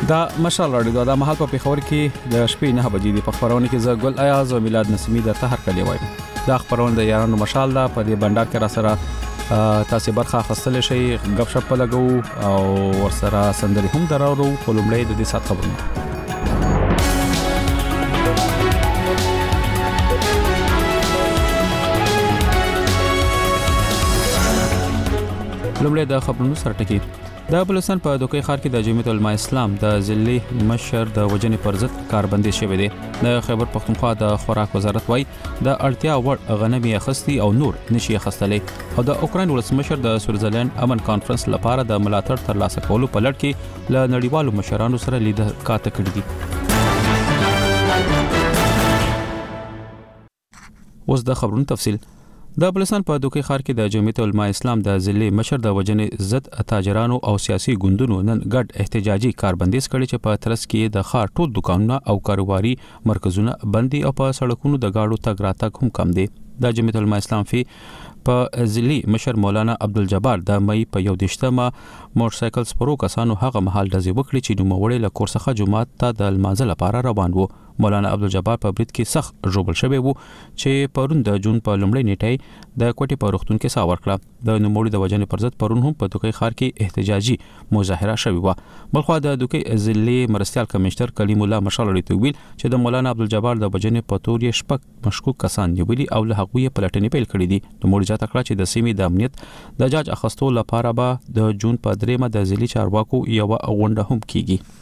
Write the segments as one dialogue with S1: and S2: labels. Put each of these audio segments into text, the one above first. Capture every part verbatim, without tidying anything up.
S1: دا مشال راډیو دا مهال په پیښور کې د شپې نه بجې د خبرونه کې زه ګل ایاز او میلاد نسیمی د تهر کلی وایم. دا خبرونه د یارانو مشال دا په دې بندر کې را سره تاسو برخه خستل شي غب شپ لګو او ورسره سندري هم درارو کولمړې د دې سات خبرونه. لومړی د خبرونو سره ټکی. د بلوچستان په دوکې ښار کې د جمعیت العلماء اسلام د ضلعي مشر د وجنې پر ضد کاربندي شوې ده. د خیبر پختونخوا د خوراک وزارت وايي د اړتیا وړ غنمي اخستي او نور نشي اخستلې او د اوکرين ولسمشر د سویټزرلند امن کانفرنس لپاره د ملاتړ ترلاسه کولو په لړ کې له نړیوالو مشرانو سره لیدل کاته کړې دي. اوس د خبرونو تفصیل. د بلوچستان په دوکې ښار کې د جمعیت العلماء اسلام د ضلعي مشر د وجنې ضد تاجرانو او سیاسي ګوندونو نن ګډ احتجاجي کاربندیز کړي چې په ترڅ کې د ښار ټول دکانونه او کاروباري مرکزونه بندي او په سړکونو د گاډو تګ راتګ هم کم دي. د جمعیت العلماء اسلام فی په ضلعي مشر مولانا عبدالجبار د مې په یو دشتمه موټرسایکل سپرو کسانو هغه محل دزي وکړي چې نوموړي له کورسخه جمعات ته د المانځه لپاره روان وو. مولانا عبدالجبار په برید کې سخت ژوبل شوی وو چې پرون د جون په لومړۍ نیټه د کوټې په روغتون کې سا ورکړه. د نوموړي د وجنې پر ضد پرون هم په دوکې ښار کې احتجاجي مظاهره شوې و. بلخو د دوکې ضلعي مرستيال کمشنر کلیم الله مشال لري ویل چې د مولانا عبدالجبار د وجنې په تور یې شپږ مشکوک کسان نیولي او له هغوی په لټنې پیل کړې دي. نوموړي ځکه کړه چې د سیمې د امنیت د جاج اخستو لپاره به د جون په دریمه د ضلعي چارواکو یو غونډه هم کیږي.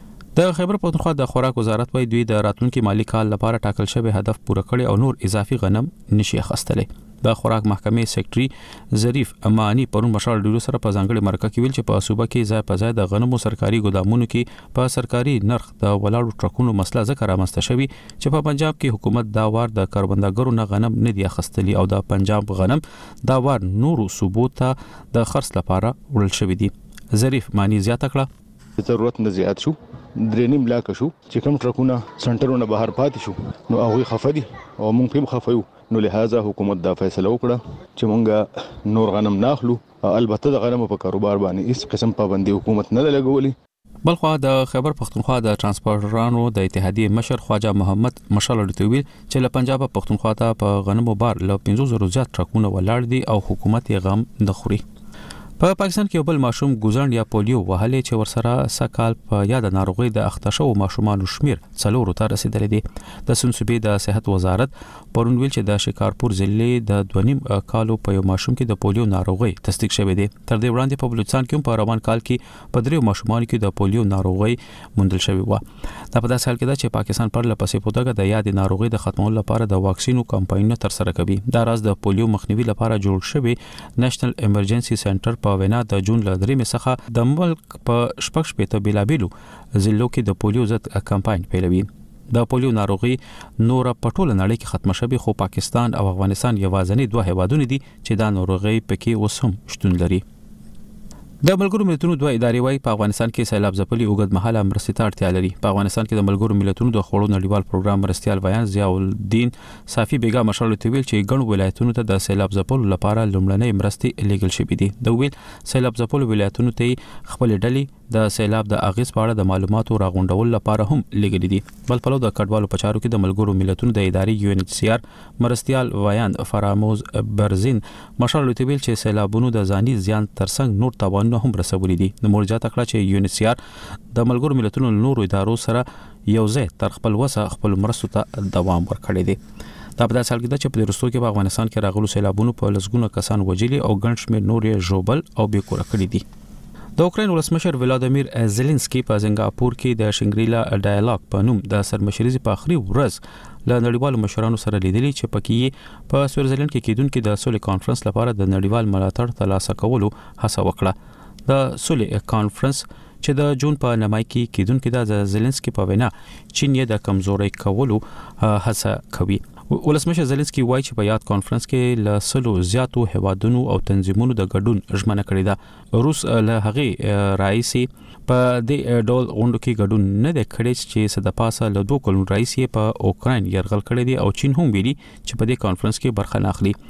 S1: د خیبر پختونخوا د خوراک وزارت وايي دوی د راتلونکي مالی کال لپاره ټاکل شوی هدف پوره کړي او نور اضافي غنم نشي اخستلې. د خوراک محکمې سیکریټري ظریف امانی پرون مشال ډیرو سره په ځانګړي مرکه کې ویل چې په صوبه کې ځای په ځای د غنمو سرکاري ګودامونو کې په سرکاري نرخ د ولاړو ټرکونو مسله ذکر رامسته شوی چې په پنجاب کې حکومت دا وار د کاروباندګرو نه غنم نه دی اخستلي او د پنجاب غنم دا وار نورو صوبو ته د خرڅ لپاره وړل شوی دي. ظریف مانی زیاته کړه
S2: ضرورت نه زیات شو درېنیم لاک شو چې کوم ټرکونه سنټرونه بهر پاتې شو نو هغه خفدي او موږ هم خفیو نو لہذا حکومت دا فیصله وکړه چې موږ نور غنم ناخلو. البته د غنمو په کاروبار باندې هیڅ قسم پابندي حکومت نه لګولي.
S1: بلخو د خیبر پختونخوا د ترانسپورټرانو د اتحادیې مشر خواجه محمد مشال لري چې له پنجاب پختونخوا ته په غنمو بار له پنځه زره زیات ټرکونه ولاړ دي او حکومت یې غم نه خوري. په پا پاکستان کې بل ماشوم ګوزن یا پولیو وهلې چې ورسره سکهال په یاد ناروغي د اختشو ماشومانو شمیر څلور ته رسیدلې دي. د سنسوبې د صحت وزارت پرون ویل چې د شکارپور ضلع د دوه نیم کالو په یو ماشوم کې د پولیو ناروغي تصدیق شوې ده. تر دې وړاندې په بلوچستان کې په روان کال کې په دریو ماشومانو کې د پولیو ناروغي موندل شوې و. دا په داسې حال کې ده چې پاکستان پر لپسې پودګه د یاد ناروغي د ختمولو لپاره د واکسینو کمپاین تر سره کوي. دا راز د پولیو مخنیوي لپاره جوړ شوی نېشنل ایمرجنسي سنټر په وینا د جون ل درې څخه د ملک په شپږ شپېته بیلابیلو ضلعو کې د پولیو ضد کمپاین پیلوي. د پولیو ناروغي نور په ټوله نړۍ کې ختم شوی خو پاکستان او افغانستان یوازینی دوه هیوادونه دي چې دا ناروغي پکې اوس هم شتون لري. د ملګرو ملتونو دوه ادارې وايي په افغانستان کې سیلاب ځپلي اوږد مهاله مرستې ته اړتیا لري. په افغانستان کې د ملګرو ملتونو د خوړو نړیوال پروګرام مرستيال ویان ضیاء الدین صافي بیگا مشال ویل چې ګڼو ولایتونو ته د سیلاب ځپلو لپاره لومړنۍ مرستې لیږل شوې دي. د ویل سیلاب ځپلو ولایتونو ته خپل ډلې د سیلاب د اغیز په اړه د معلوماتو راغونډول لپاره هم لیږلي دي. بل پلو د کډوالو په چارو کې د ملګرو ملتونو د ادارې یو ان ایچ سی آر مرستيال ویان فراموز برزین مشال ویل چې سیلابونو د ځاني زیان ترڅنګ نور تاوانونه هم رسولي دي. نو مرجع تکړه چې یو ان ایچ سی آر د ملګرو ملتونو نورو ادارو سره یو ځای تر خپل وسه خپل مرستو ته دوام ورکړي دي. دا په داسې حال کې ده چې په وروستو کې په افغانستان کې راغلو سیلابونو په لسګونه کسان وژلي او ګڼ شمېر نور یې ژوبل او بې کوره کړي دي. د اوکرين ولسمشر ولادیمیر زيلنسکي په سنگاپور کې د شنګریلا ډایالوګ په نوم د سرمشريزي په اخري ورځ له نړیوالو مشرانو سره لیدلي چې پکې په سویټزرلند کې کېدونکو د سولې کانفرنس لپاره د نړیوال ملاتړ ترلاسه کولو هڅه وکړه. د سولې کانفرنس چې د جون په نمای کې کېدونکو د زيلنسکي په وینا چین یې د کمزوري کولو هڅه کوي. ولسمشر زيلنسکي وایي چې په یاد کانفرنس کې له سلو زیاتو هوادونو او تنظیمونو د ګډون ژمنه کړې ده. روس له هغه رئیسي په دې ډول غونډو کې ګډون نه د کړي چې صد پاسه له دوه کلونو رئیسي په اوکرين يرغل کړی دی او چین هم ویلي چې په دې کانفرنس کې برخه نه اخلي.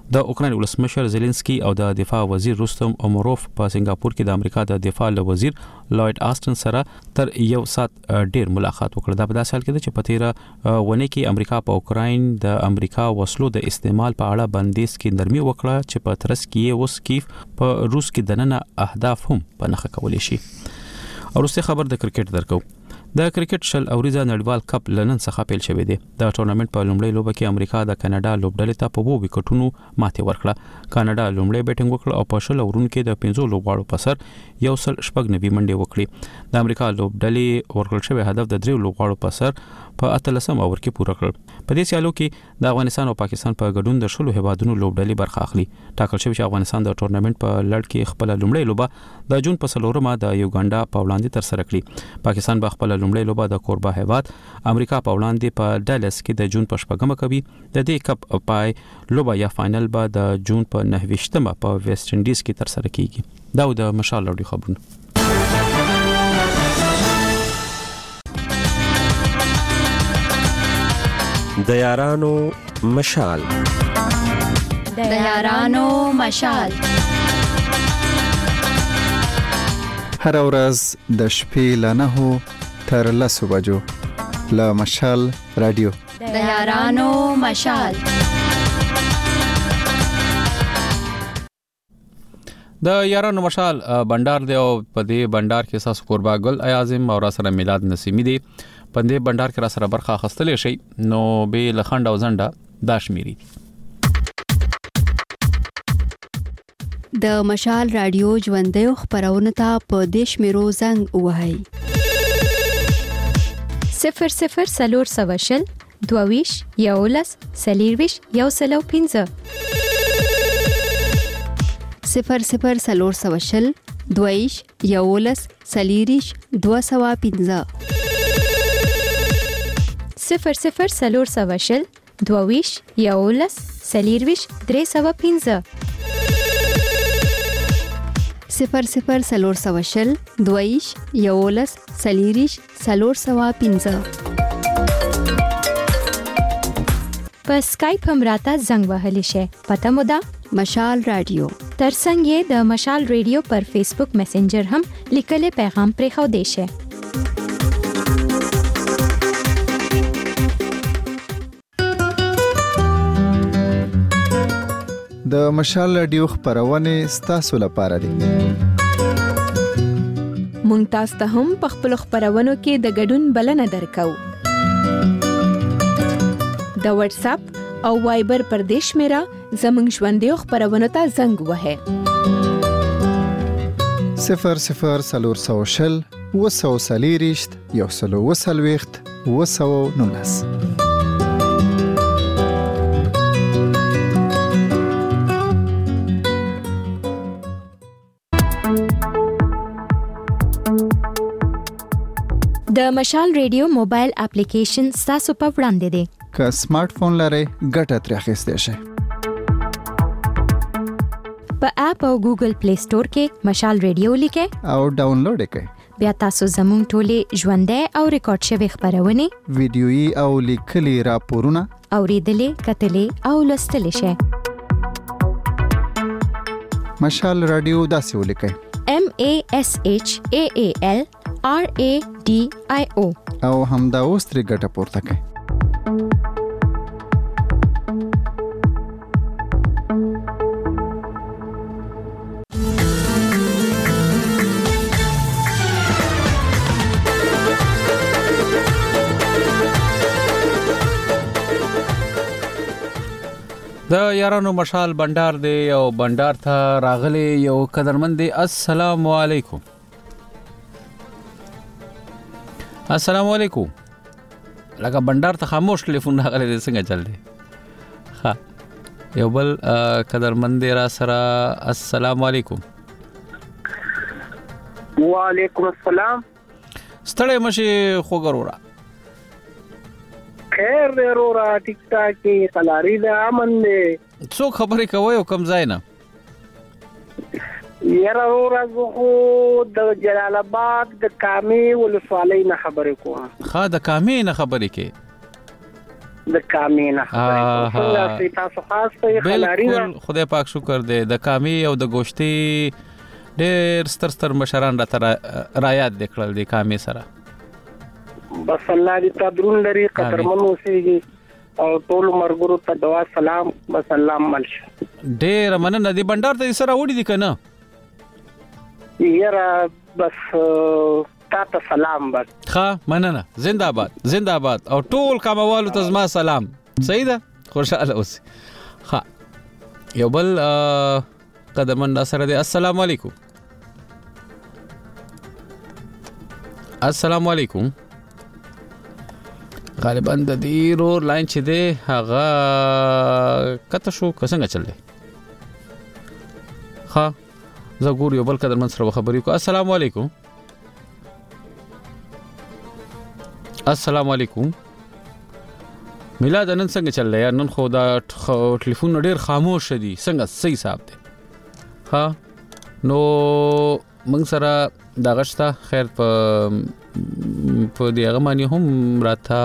S1: د اوکرين ولسمشر زيلنسکي او د دفاع وزیر رستم امروف په سنگاپور کې د امریکا د دفاع وزیر لوید آستن سره تر یو سات ډیر ملاقات وکړ. دا په داسې حال کې چې په تیره ونه کې امریکا په اوکرين د امریکا وسلو د استعمال په اړه بندیز کې نرمي وکړه چې په ترڅ کې اوس کیف په روس کې دننه اهداف هم په نخښه کولای شي. وروسته خبر د کرکټ درکو. د کرکټ شل اوریزه نړیوال کپ لنن څخه پیل شوې دی. د ټورنمنت په لومړۍ لوبه کې امریکا د کاناډا لوبډلې ته په وو وکټونو ماتې ورکړه. کاناډا لومړی بیټینګ وکړ او په شل اورونو کې د پنځو لوبغاړو په سر یو سل شپږ نوي منډې وکړې. د امریکا لوبډلې ورکړل شوی هدف د دریو لوبغاړو په سر په اتلسم اور کې پوره کړ. په دې سیالو کې د افغانستان او پاکستان په ګډون د شلو هیوادونو لوبډلې برخه اخلي. ټاکل شوی چې افغانستان د ټورنمنت په لړ کې خپل لومړی لوبه د جون په څلورمه د یوګانډا په وړاندې تر سره کړي. پاکستان به خپل لومړی لوبه د کوربه هیواد امریکا په وړاندې په ډالس کې د جون په شپږمه کوي. د دې کپ پای لوبه یا فائنل به د جون په نهه ویشتمه په ویسټ انډیز کې تر سره کیږي. دا د مشال لوړي خبرونه.
S3: د یارانو مشال
S4: د یارانو مشال
S5: هر ورځ د شپې له نهو تر لسو بجو له مشال رادیو
S4: د یارانو مشال.
S1: د یارانو مشال بندر دی او په دې بندر کې ساس قربا ګل اعظم او را سره میلاد نسیمی دی. په دې بندر کې را سره برخه اخیستلې شي نو به لخند او زنده داشميري.
S6: د مشال رادیو ژوندۍ خبرونه ته په دیش میرو زنګ وهاي
S7: صفر صفر سلور سواشل دوویش یولس سلیرویش یو سلو پینزه
S6: صفر صفر سلور سواشل دوویش یولس سلیریش دو سوا پینزه
S7: صفر صفر سلور سواشل دوویش یولس سلیرویش درې سوا پینزه
S6: صفر صفر سلور سواشل دوویش یولس سلیریش سلور سوا پینزه.
S7: په سکایپ هم راته زنګ وهلی شي. پته مو ده
S6: مشال رادیو.
S7: ترڅنګ یې د مشال رادیو پر فیسبوک میسنجر هم لیکل پیغام پرې خو دی شي.
S5: د مشال رادیو خبرونه ستاسو لپاره دي.
S8: مونږ تاسو ته هم په خپل خبرونو کې د ګډون بلنه درکو. د واتس اپ او وایبر پر دیش میرا زمنګ ژوندۍ خبرونو ته زنګ وهه.
S5: صفر صفر سلور سوشل وسو سلیریشت یو سلو وسلويخت وسو نونس.
S7: د مشال رادیو موبایل اپلیکیشن تاسو په وړاندې دی.
S5: که سمارټ فون لرئ ګټه ترې اخیستی شئ.
S7: په اپ او ګوګل پلی سٹور کې مشال رادیو لیکئ
S5: او ډاونلوډ کړئ.
S7: بیا تاسو زموږ ټولې ژوندۍ او ریکارډ شوی خبرونه
S5: ویډیويي او لیکلي راپورونه
S7: اوریدلې کتلې او لوستلې شئ.
S5: مشال رادیو داسې ولیکئ:
S7: M A S H A A L R A D I O
S5: او همدا اوس ترې ګټه پورته کړئ.
S1: د یارانو مشال بندر دی او بندر ته راغلی یو قدرمن دی. السلام علیکم. السلام علیکم. لکه بندر ته خاموش ټلیفون راغلی دی، څنګه چل دی؟ ها یو بل قدرمن دی را سره. السلام علیکم.
S9: وعلیکم السلام.
S1: ستړی مشي خوګرورا
S9: خیر دی رورا ټیک ټاک کې قلاری د امن دی.
S1: څو خبرې کوي او کم ځای نه؟
S9: یاره رورا زه د جلال آباد د کامې ولسوالۍ نه خبرې کوم.
S1: ښه د کامې نه خبرې کې
S9: د کامینا څنګه تاسو خاص په خلاري
S1: بالکل خدای پاک شکر دې د کامی او د ګوشتي ډېر ستر ستر مشران را تر رایات دکړل دي کامی سره
S9: بس الله دې تدرون لري قدرمن اوسېږي او ټول مرګرو ته دعا سلام بس الله ملش
S1: ډېر مننه دې بندر ته سره وړي دي کنه
S9: یاره بس تاسو سلام بس
S1: ښه مننه زنده‌باد زنده‌باد او ټول کاموالو ته زما سلام صحیح ده خوشاله اوسئ ښه یو بل قدمن سره دی السلام علیکم السلام علیکم غالبا د دې رور لاین چې دی هغه کته شو څنګه چل دی ها زه ګور یو بل قدر من سره خبرې کو السلام علیکم السلام علیکم میلاد نن څنګه چل دی نن خو دا ټلیفون ډیر خاموش دي څنګه صحیح صاحب دی ها نو موږ سره دا غشتا خیر په په دې هغه باندې هم راته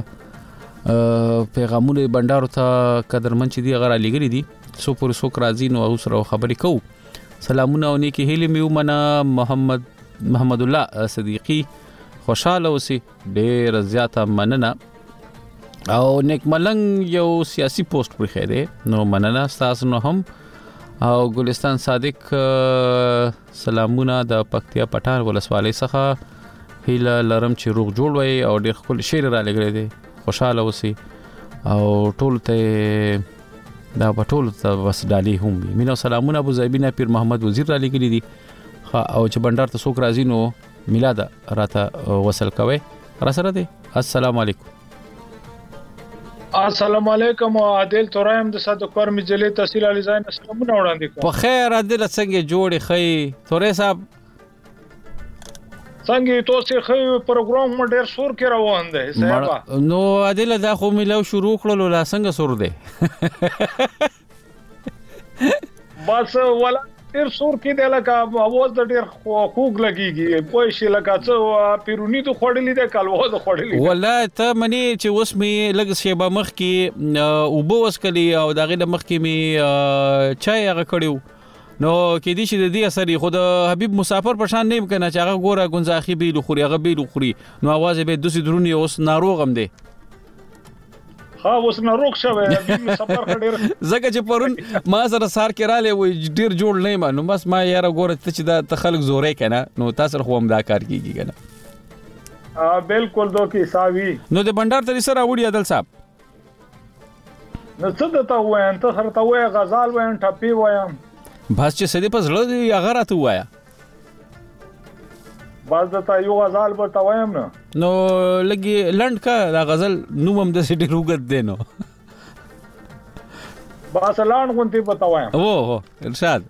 S1: پیغامونه بندارو ته قدرمن چې دی هغه لګري دي سو پر سو راځي نو او سره خبرې کوو سلامونه او نیکی هیله میو منا محمد محمد الله صدیقی خوشاله اوسئ ډېر زیاته مننه او نیک ملنګ یو سیاسي پوسټ پر خیره نو مننه تاسو نو هم او ګلستان صادق سلامونه د پکتیا پټان ولسوالۍ څخه هیله لرم چې روغ جوړ وي او ډېر خپل شعر را لګري دي خوشاله اوسئ او ټول ته دا پټول ته بس ډالي هم مینه سلامونه ابو زیبینا پیر محمد وزیر را لګري دي او چې بندر ته څوک راځي نو میلاد راته وصل کوي را سره دي السلام علیکم
S10: السلام علیکم عادل تورایم د صدقور مجلې تحصیل علی زاین سلامونه وړاندې کوم
S1: په خیر عادل څنګه جوړې خې تورې صاحب
S10: څنګه تاسو خې پروګرام مو ډېر سور کې روان دی صاحب
S1: نو عادل دا خو ملو شروع کړلو لا څنګه سور دی
S10: بس ولا ډېر سور کې دی لکه اواز د ډېر خوږ لګيږي پوه شي لکه څه پیرونی ته خړلې ده کلوه ده خړلې
S1: والله ته منی چې اوس می لګ شیبه مخ کې او بو وسکلی او دغه د مخ کې می چای هغه کړیو نو کې دي چې د دې اثر خو د حبيب مسافر پشان نه کنه چې هغه ګوره گنزاخي بیل خوري هغه بیل خوري نو आवाज به دوسی درونی اوس ناروغم دی
S10: ها اوس ناروغ شوی حبيب مسافر خډیر
S1: زګه چې پرون ما سره سار کې را لې و ډیر جوړ نه ما نو بس ما یاره ګوره ته چې دا تخلق زورې کنه نو تاسو خو هم دا کار کیږي کنه
S10: ا بالکل دوکي ساوي
S1: نو د بندر تر سره وړي عدل صاحب
S10: نو څه ته وایم ته خرته وای غزال وایم ټپي وایم
S1: بس چې سدي په زړه دی هغه راته وایا
S10: بس دا یو غزال به تا وایم نه
S1: نو لګي لند کا دا غزل نومم د سټي روغت دینو
S10: بس لان غونتی به تا وایم
S1: او هو ارشاد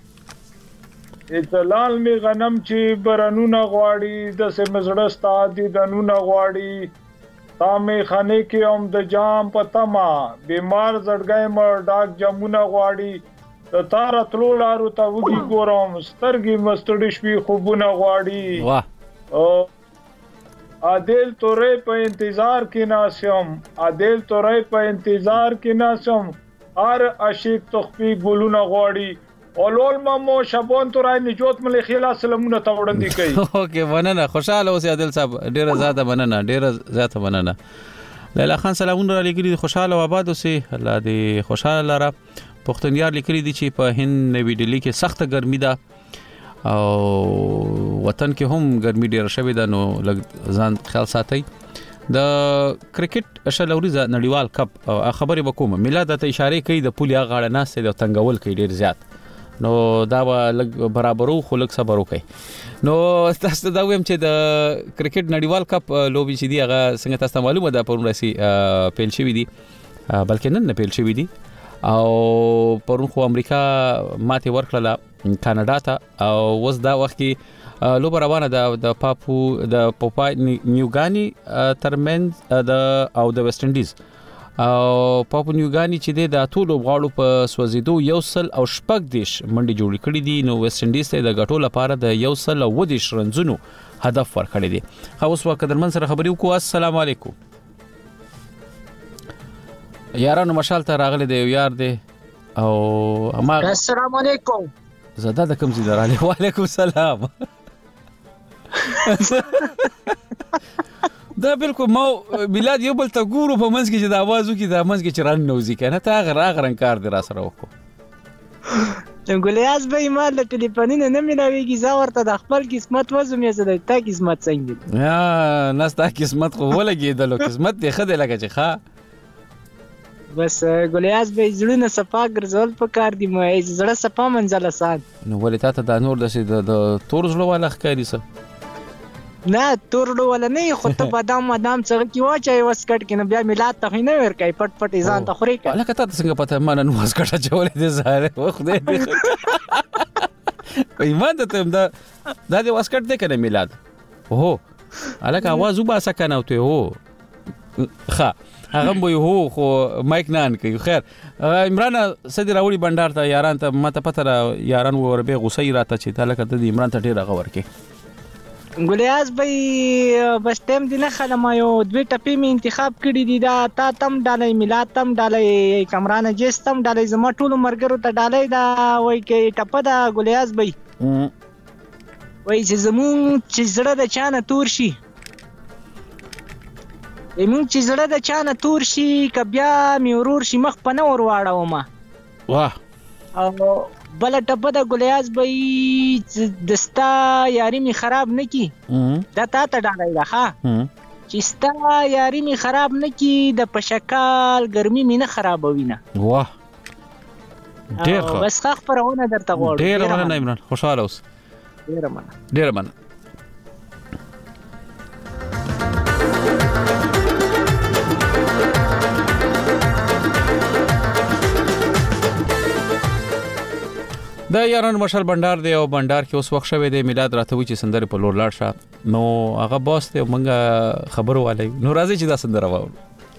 S10: اطلال می غنم چې برانونه غواړي د سمزړه ستاد دي دنونه غواړي تامې خانه کې هم د جام پتما بیمار زړګای مر ډاک جمونه غواړي د تار تلو لارو ته وګي ګورم سترګې مستړې شوي خوبونه غواړي
S1: واه
S10: او عادل تورې په انتظار کې ناسم عادل تورې په انتظار کې ناسم هر عاشق تخفي ګلونه غواړي اولول مامو شبون تورای نجوت ملي خیلا سلامونه ته وړاندې کوي
S1: اوکې مننه خوشاله اوسې عادل صاحب ډیره زیاته مننه ډیره زیاته مننه لیلا خان سلامونه را لګري خوشاله و آباد اوسې الله دې خوشاله لاره پښتونیار لیکلي دي چې په هند نوی ډیلی کې سخته ګرمي ده او وطن کې هم ګرمي ډیره شوې ده نو ځان خیال ساتئ د کرکټ اشلوري نړیوال کپ خبرې وکوم میلاد ته اشاره کوي د پولیا غاړه ناس د تنگول کوي ډیر زیات نو دا لګ برابرو خو لګ صبر وکي نو تاسو دا ویم چې د کرکټ نړیوال کپ لوبي چې دی هغه څنګه تاسو معلومه ده پرون راسي پیل شوی دي بلکې نن نه پیل شوی دي او پرون خو امریکا ماته ورکړه کاناډا ته او وس دا وخت کې لوب روانه ده د پاپو د پوپای نیوګانی ترمن د او د ویسټ انډیز او پاپو نیوګانی چې د ټولو لوبغاړو په سوځیدو یو سل او شپږ دیش منډي جوړ کړي دي نو ویسټ انډیز ته د غټو لپاره د یو سل او ودیش رنزونو هدف ورکړي دي خو اوس وخت درمن سره خبرې وکړو السلام علیکم یارانو مشال ته راغلی دی یو یار دی او ما
S11: السلام علیکم
S1: زدا د کوم زیدار علی وعلیکم السلام دا بالکل ما میلاد یو بل ته ګورو په منځ کې چې د आवाज وکي د منځ کې چران نوځي کنه تا غره غرن کار دی را سره وکړو
S11: ګلیاز به ما له ټلیفونینه نه ملاويږي زه ورته د خپل قسمت وزم یې زده تا قسمت څنګه
S1: یا ناس تا قسمت خو ولګېدلو قسمت دې خدای لګه چې ښا
S11: بس ګلیاز به زړه صفا ګرځول په کار دی مې زړه صفا منځل آسان
S1: نو ولې تا ته د نور د تور زړه والا ښکاری سه
S11: نه تورړو ولا نه خو ته بادام بادام څنګه کی واچي وسکټ کې نه بیا میلاد ته نه ور کوي پټ پټ ځان ته خوري
S1: کړه لکه ته څنګه پته ما نن وسکټ چولې دې زاره خدای دې ایمان ته دا دا دې وسکټ دې کنه میلاد اوه الکه आवाज وباسه کنه او ته هو ښه هغه مو هو خو مایک نان کوي خیر عمران سدي راوړي بندر ته یاران ته مته پته یاران ور به غوسې راته چې تعلق ته عمران ته ډیر غور کې
S11: ګلیاز به بس ټیم دی نه خلم یو دوی ټپی می انتخاب کړی دی دا تا تم ډالې میلاد تم ډالې کمران جس تم ډالې زما ټول مرګرو ته ډالې دا وای کې ټپ دا ګلیاز به وای چې زمون چې زړه د چانه تور شي زمون چې زړه د چانه تور شي کبیا می ورور شي مخ په نور واړو ما
S1: واه
S11: او بل ټپ د ګلیاز به دستا یاري می خراب نکی دا تا ته ډالای دا ها چې ستا یاري می خراب نکی د پشکال ګرمي می نه خرابوي نه
S1: واه ډیر ښه
S11: بس خخ پرونه درته غواړم
S1: ډیر مننه عمران خوشاله اوس
S11: ډیر مننه
S1: ډیر مننه دا یاران مشال بندر دی او بندر کې اوس وخت شوی دی میلاد راته وی چې سندره په لور لاړ شه نو هغه باس ته مونږه خبرو والي نو راځي چې دا سندره واورو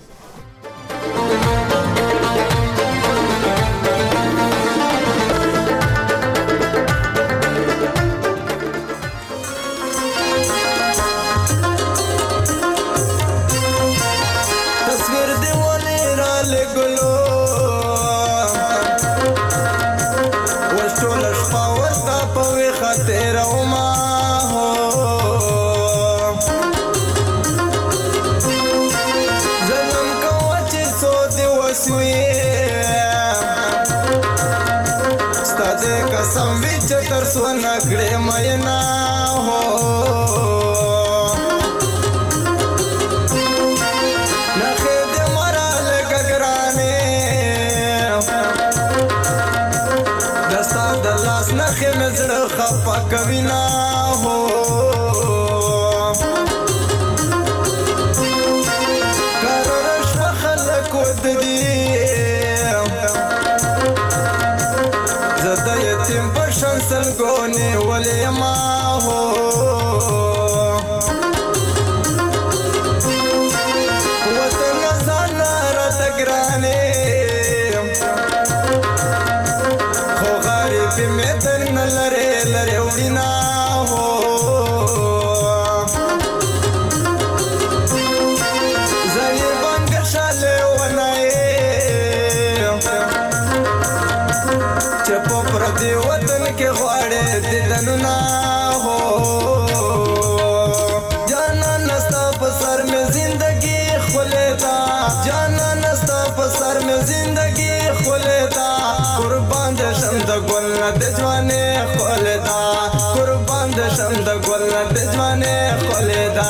S12: سونا کړه مې نه هو نخې دې مرال ګګرانه دستا د لاس نخې مې زړه خپه کوي نه هو قرار شو خلک ود دي زده یتیم پشن سلګونه ولې ما هو وطن ځان را تګرانه خو غریب مې تر نلره لره وډینا هو زنی بنګ شاله ونای چپو پر دی وطن کې غواړې ددنو نا هو جانا نستا په سر مې زندگی خولتا جانا نستا په سر مې زندگی خولتا قربان دې شم د ګل د ځوانې خولتا قربان دې شم د ګل د ځوانې خولتا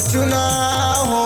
S12: بچونا هو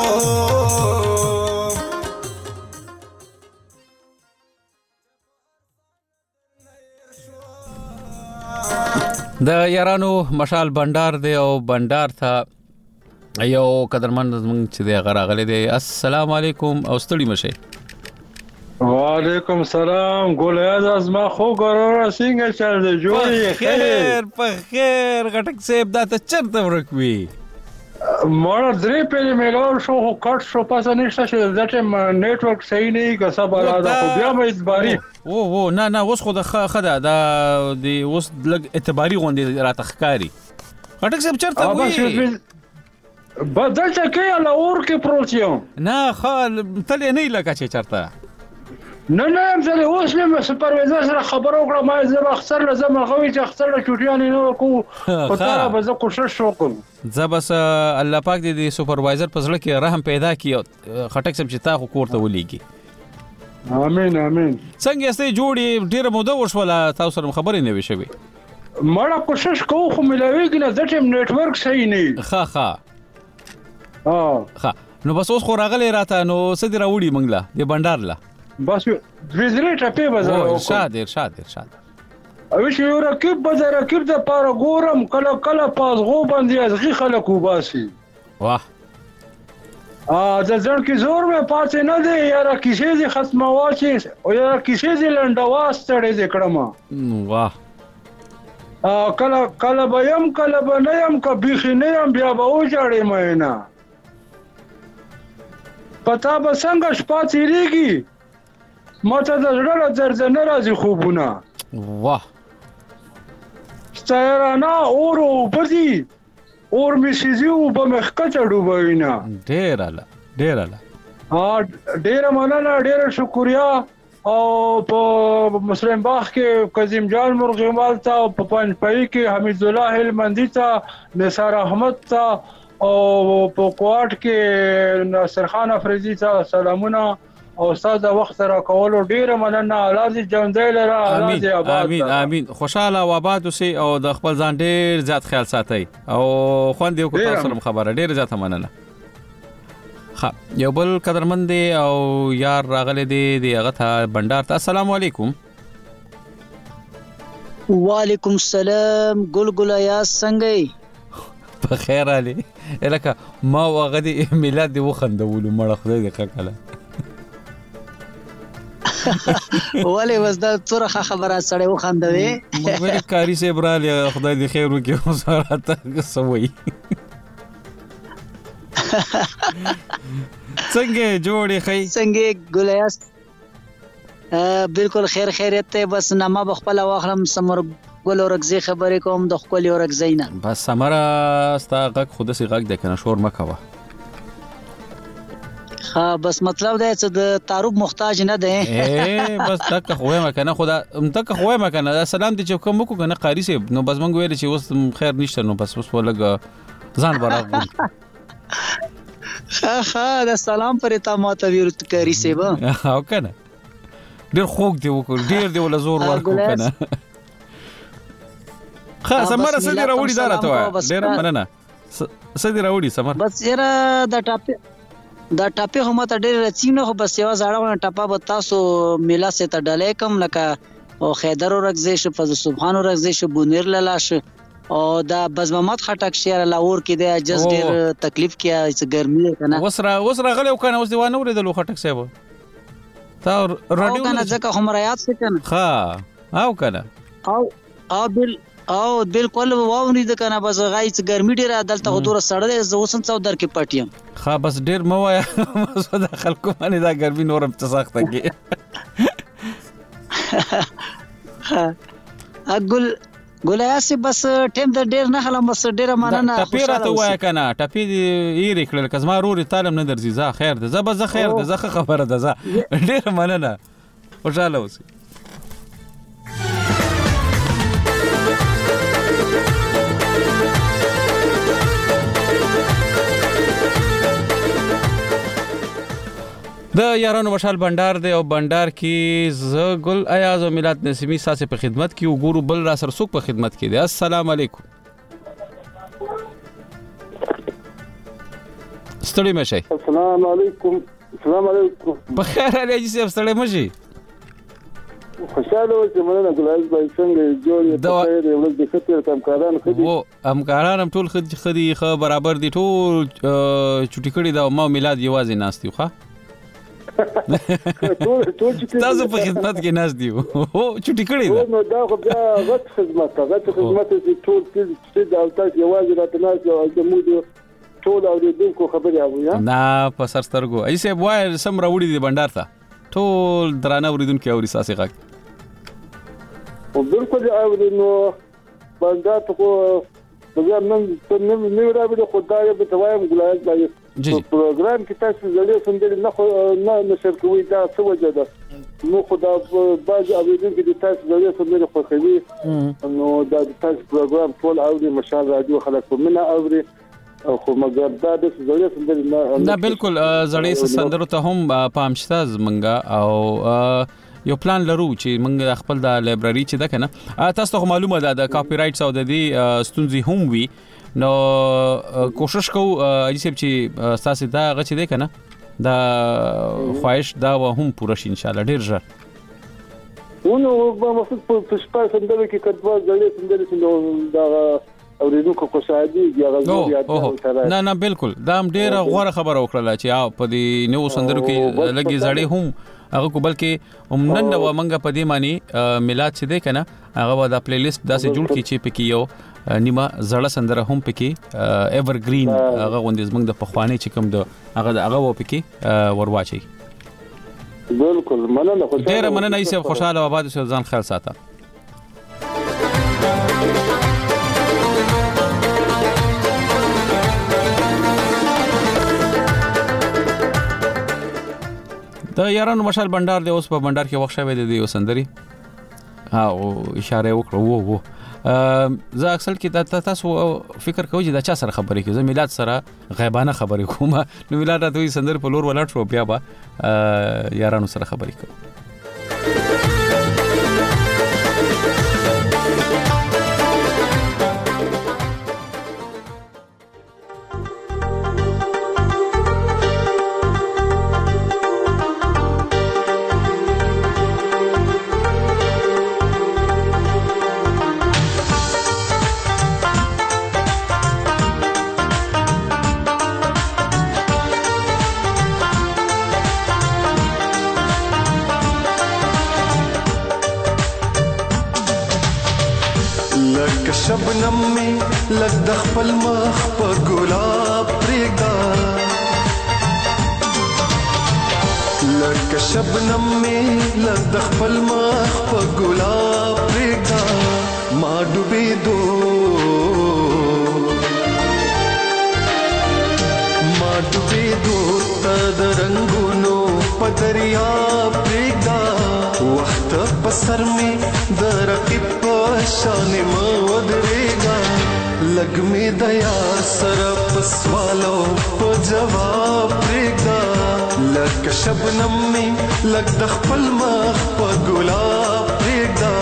S1: د یارانو مشال بندر دی او بندر ته یو قدرمن زمونږ چې دی هغه راغلی دی. السلام علیکم او ستړي مشه.
S10: وعلیکم سلام ګولیاز از ما خو ګورور څنګه چل دی جوړی
S1: خیر په خیر غټک صاحب دا ته چرته ورکوي
S10: مړ درې پیلې میلاو شو خو کټ شو پاسه نشته چې دا ټیم نیټورک صحیح نه وي که څه بلا ده خو بیا مې اعتباري
S1: او او نه نه اوس خو د خدا دا د اوس لږ اعتباري غونډې راته ښکاري. غټک صاحب چرته وي
S10: بدل ته کې الله اور کې پروت یم
S1: نه خال تلې نه لکه چې چرته
S10: نه نه زه اوس مې سپروایزر سره خبرو کړم ما زه اخسر لازم غوي چې اخسر له چټیان نه کو په تا به زه کوشش وکم
S1: زه بس الله پاک دې د سپروایزر په ځل کې رحم پیدا کړي خټک سم چې تا خو کوړته ولېږي.
S10: امين امين.
S1: څنګه یې جوړي ډیره موده وشوله تاسو سره خبرې نه وشوي
S10: مړه کوشش کوو خو ملاويږي نه د ټیم نیټورک صحیح نه
S1: ښه ښه ها ښه نو بس اوس خو راغلی راته نو څه دی راوړي موږ له د بندر له
S10: بس وزرې ټپې بازار
S1: ارشاد ارشاد ارشاد
S10: او چې یو رکیب بازار رکیب د پاره ګورم کله کله پاس غو باندې ازغي خلک وباسي
S1: واه
S10: ا د ځل کې زور مې پاتې نه دی یاره کیسې دي ختمه واچي او یاره کیسې دي لنډواس تړې دې کړم
S1: واه
S10: ا کله کله به يم کله به نه يم ک بيخي نه يم بیا به و جاړې مې نه پتا به څنګه شپه تیریږي ماته د زړه درځ نه راځي خوبونه
S1: واه
S10: ستایرانه اور او بدی اور می سيزي او په مخکته ډوبوي نه
S1: ډیر اله ډیر اله
S10: ها ډیر مننه ډیر شکریا او په مسلم باغ کې قاسم جان مرغیوال ته په پنځ پای کې حمید الله هلمندی ته نثار احمد ته او په کوټ کې ناصر خان افریدی ته سلامونه او استاد وخت را کول ډیر مننه اولاد ژوندۍ لره اولاد آباد
S1: امين امين خوشاله او آباد اوسئ او د خپل ځان ډیر زیات خیال ساتئ او خوند یو کو تاسو سره خبره ډیر زیات مننه. ها یو بل قدرمن دی او یار راغله دی دی هغه ته بندر ته السلام علیکم.
S13: وعلیکم السلام ګل ګل یا څنګه
S1: په خیر علي الکه ما وغدي میلاد دی وخندول مړه خدای دې کله
S13: ولی وسدا څوره خبره سره وخندوي
S1: مګر کاری سه برال خدای دې خیر وکړي سره ته سوي څنګه جوړې خي
S13: څنګه ګلیاس بالکل خیر خیریت ته بس نامه بخپل واخلم سمر ګل اورګزي خبرې کوم د خپل اورګزینا
S1: بس سمره ستا غږ خود سي غږ د کنه شور مکوه
S13: ها بس مطلب دا چې د تعارف محتاج نه ده
S1: اے بس تک خوې مکنه خدا تک خوې مکنه سلام دي چې کوم کو کنه قاری سي نو بس مونږ ویل چې اوس خیر نشته نو بس اوس ولګ ځان براغ
S13: ها ها دا سلام پر تا ماته ویرت قاری سي با
S1: او کنه ډیر خوګ دی وکړ ډیر دی ول زور ورکو کنه خا سمره سدي راوړي دا راته ډیر مننه سدي راوړي سمره
S13: بس یره دا ټاپ دا ټاپه هم ته ډېر رچینه خو بس یو ځاړه ټاپه به تاسو میلا سه ته ډلې کم لکه او خیدر ورغزې شو فضل سبحان ورغزې شو بونیر لاش او دا بزمامت خټک شهر لاور کې د جز ډېر تکلیف کیا چې ګرمي کنه
S1: وسره وسره غلې وکنه اوس دیوانه ورېدل خټک صاحب تا رادیو
S13: کنه ځکه هم رايات څه کنه
S1: ها او کنه
S13: او او بل او بالکل واوري د کنه بس غایڅ ګرمي ډیره دلته حضور سړل زه وسن څو در کې پټیم
S1: خا بس ډیر مو وایا د خلکو باندې دا ګرمي نورم تساخته کې
S13: اګل ګولایاسي بس ټیم د ډیر نه خلم بس ډیره مننه
S1: ټپی راته وایا کنه ټپی یې ریکل کزما روري تعلم نه درځي زه خیر ده زه بس خیر ده زه خبره ده زه ډیر مننه خوشاله اوسئ. د یارانو مشال بندر دی او بندر کې ز ګل ایاز او میلاد نسیمی ساسه په خدمت کې وګورو بل را سر سوق په خدمت کې دی. السلام علیکم. ستړي مشي.
S14: السلام علیکم. السلام علیکم.
S1: بخیر علي جی صاحب ستړي مشي.
S14: خوشاله اوسې مننه ګلایز بای څنګه جوړ د خیر یو د خطر همکاران خدي
S1: وو همکاران هم ټول خدي خدي خو برابر دي ټول چټي کړي دا ما میلاد یوازې ناستي خو
S14: ټول ټول چې
S1: تاسو په خدمت کې ناست دی او چټي کړي دا
S14: نو دا خو بیا غټ خدمت غټ خدمت چې ټول چې د التاس یوازې راته ناست او د مو ټول اوریدونکو خبرې اویا
S1: نه په سر سترګو ایسه وای سم راوړي دی بندر ته ټول درانه اوریدونکو اوري ساسي غاک
S14: او بالکل اوري نو بندر ته خو بیا نن نن نو راوړي خدای به توایم ګلایز بای پروګرام کې تاسو زړې سندري نه نه نشر کوي دا څه وجه ده نو خدا باج اوریدونکو د تاسو زړې سندري خو کوي نو دا تاسو پروګرام ټول اوري مشال رادیو خلک منه اوري خو مګر دا د زړې سندري نه
S1: دا بالکل زړې سندرو ته هم پامشته زمنګا او یو پلان لرو چې موږ خپل د لایبرری چې ده کنه تاسو ته معلومه ده د کاپی رائټس او د دې ستونزې هم وي نو کوشش کو ایسب چې تاسو دا غچ دی کنه دا خواهش دا هم پوره شي ان شاء الله ډیر ژر
S14: ونو په مقصد په شپه سندرو کې کډوا زړې سندري چې دا اوریدونکو کو شاهدي یا غوړي یاد
S1: نه نه بالکل دا هم ډیره غوړه خبره وکړه چې په دې نو سندرو کې لګي زړې هم هغه کو بلکې هم نن نو منګه په دې معنی میلاد چې دی کنه هغه دا پلی لیست داسې جوړ کی چې پکې یو نیمه زړه سندره هم پکې ایورګرین هغه غوندې زمنګ د پخوانی چې کوم د هغه هغه و پکې ورواچي
S14: بالکل مننه خوشاله
S1: ډیره مننه ایسه خوشاله آباد اوسه ځان خیال ساته د یارانو مشال بندر دی اوس په بندر کې وښه وې دی وسندري ها او اشاره وکړو وو وو زه اکثر کې تاسو فکر کوئ چې دا چا سره خبرې کوي زه میلاد سره غیبانه خبرې کوم نو میلاد راته سندر په لور ولاړ شو بیا به یارانو سره خبرې کوم
S12: شبنم می لګ د خپل مخ په ګلاب پرېږدا لکه شبنم می لګ د خپل مخ په ګلاب پرېږدا ما ډوبېدو ما ډوبېدو ته د رنګونو په دریاب پرېږدا وخت په سر می د رقیب په شان ما ودرېږا لګ می د یار سره په سوالو په جواب پرېږدا لکه شبنم می لګ د خپل مخ په ګلاب پرېږدا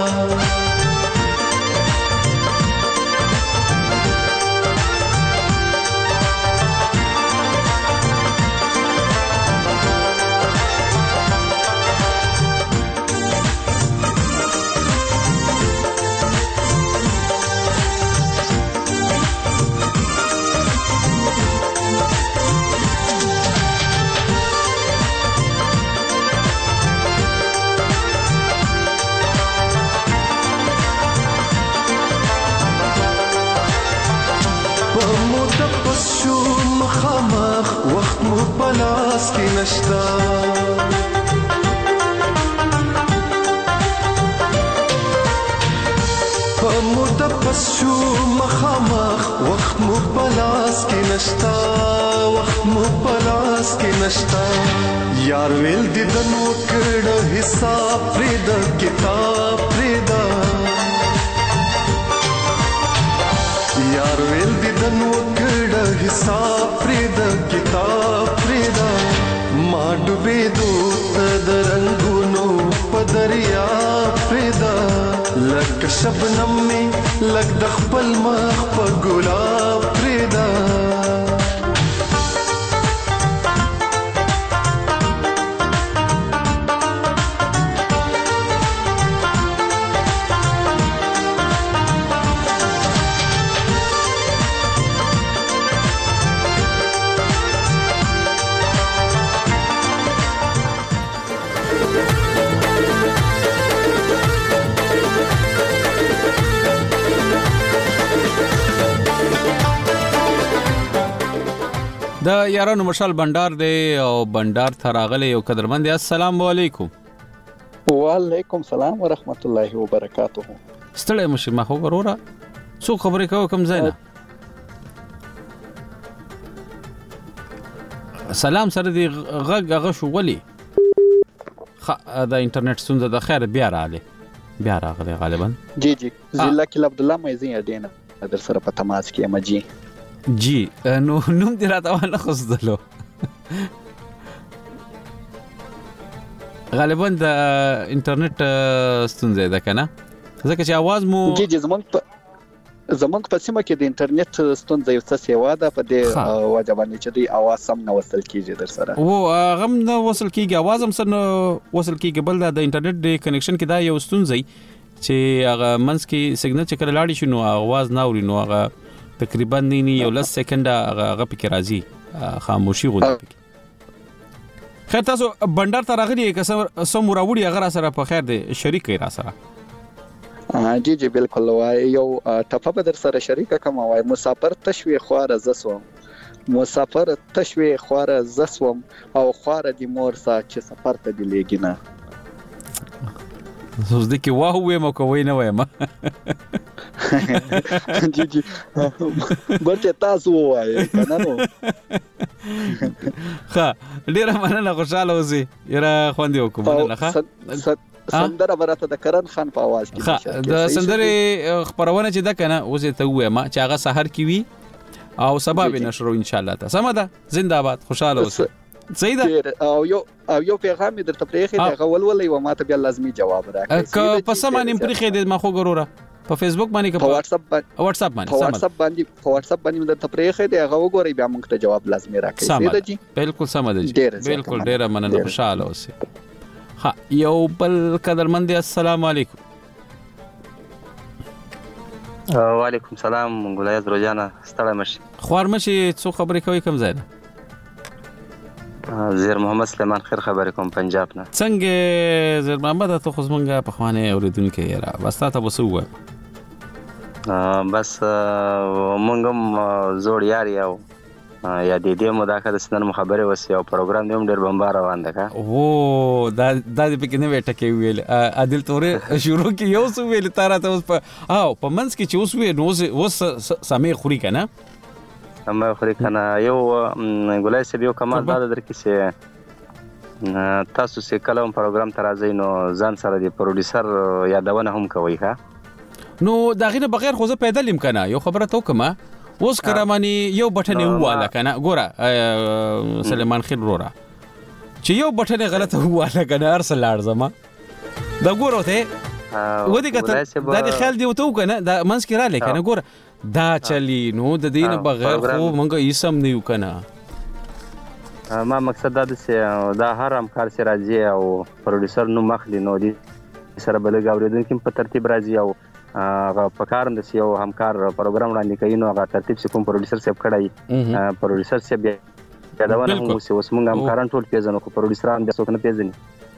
S12: وخت مو پلاس کې نشتا په موده پس شو مخامخ وخت مو پلاس کې نشتا وخت مو پلاس کې نشتا یار ویل دي د نو کړه حساب پرې د کتاب پرې دا یار ویل دي د نو کړه حساب پرې د کتاب پرې دا ما ډوبېدو ته د رنګونو په دریا پرې دا لکه شبنم می لګ د خپل مخ په ګلاب پرې دا
S1: د یارانو مشال بندر دی او بندر ته راغلی یو قدرمند. السلام علیکم.
S15: وعلیکم سلام ورحمت الله وبرکاته.
S1: ستړی مشه ما خو وروره څو خبرې کوم کوم زینا سلام سره دی غږ غږ شو ولی خ دا انټرنیټ ستونزه د خیر بیا رااله بیا راغلی غالبا.
S15: جی جی زیلا کل عبد الله مېزین اډینا در سره په تماس کې ام جی
S1: جی نو نوم دې راته ونه خوستلو غالبا د انټرنیټ ستونزه ده کنه ځکه چې आवाज مو
S15: جی جی زمونږ په زمونږ په سیمه کې د انټرنیټ ستونزه یو څه سیوا ده په دې وجه باندې چې د आवाज سم نه وصل کیږي در سره
S1: او غم نه وصل کیږي आवाज هم سره وصل کیږي بل د انټرنیټ د کنیکشن کې دا یو ستونزه چې هغه منس کې سیګنل چې کله لاړی شنو आवाज نه اوري نو هغه تقریبا نه نه یو لس سکند هغه پکې راځي خاموشي غوډه پکې. خیر تاسو بندر ته راغلی که سم راوړي هغه سره په خیر دی شریک را سره.
S15: جی جی بالکل وای یو ټپه به در سره شریک کوم وای مسافر تشوي خواره زسوم مسافر تشوي خواره زسوم او خواره دی مور سا چې سفر ته دی لګینا.
S1: زوز دې کې واه وې مو کوي نه وایم
S15: جی جی برته تاسو وای کنه نو
S1: ها ډیره مننه خوشاله اوسې یره خوندې وکم نه ښه
S15: سندره برته د کرن خان په आवाज کې
S1: د سندره خبرونه چې ده کنه اوسې ته وایم چې هغه سحر کې وي او سبب نشرو ان شاء الله ته سمدا زنده‌باد خوشاله اوسې صحیح ده
S15: او یو او یو پیغام درته پرېخې دی غول ولې و ماته بیا لازمي جواب راکړي
S1: که په سمانه پرېخې دی ما خو ګوره په فیسبوک باندې که
S15: په واتس اپ باندې
S1: واتس اپ باندې
S15: په واتس اپ باندې په واتس اپ باندې درته پرېخې دی هغه وګورئ بیا موږ ته جواب لازمي راکړي صحیح ده جی
S1: بالکل سم ده جی بالکل ډیره مننه خوشاله اوسې. ها یو بل قدرمند. السلام علیکم.
S16: وعلیکم سلام ګلایز روزانه ستړی مشي
S1: خوار مشي څو خبرې کوي کوم ځای نه
S16: زیر محمد سلیمان خیر خبرې کوم پنجاب نه.
S1: څنګه زیر محمد ته خو زمونږه په خوانه اوریدونکو یې را بس تاسو وسوه
S16: بس مونږ هم زوړ یار یو یا د دې مداخله سنن خبره وسی او پروګرام دې هم ډېر بمبار روان ده کا
S1: او دا د دې پکې نه وټکې ویل عادل تورې شروع کې یو څه ویل تاره ته اوس په او په منځ کې چې اوس وې نو اوس سمې خوري کنه
S16: سمې خوري کنه یو ګولای سه یو کمال دا درکې سه تاسو سه کلم پروګرام ترازی نو ځان سره دی پروډوسر یادونه هم کوي ها
S1: نو دا غینه بغیر خو زه پیدل امکانه یو خبره تو کما اوس کرامانی یو بټن واله کنه ګوره سلیمان خیر رورا چې یو بټن غلطه واله کنه ارسل لار زما دا ګوره ته ودی کته دا د خیال دی وته کنه دا منس کې را لیکنه ګوره دا چلی نو د دین بغیر خو مونږه یسم نه یو کنه
S16: ما مقصد دا چې دا هر همکار سره راځي او پروډوسر نو مخلی نو دي سره بلګ اوریدونکو په ترتیب راځي او هغه په کار د یو همکار پروګرام وړاندې کوي نو هغه ترتیب چې کوم پروډوسر سیب کړای پروډوسر سیب دا ونه هم اوس موږ همکاران ټول پیژنو خو پروډوسران د څوک نه پیژني.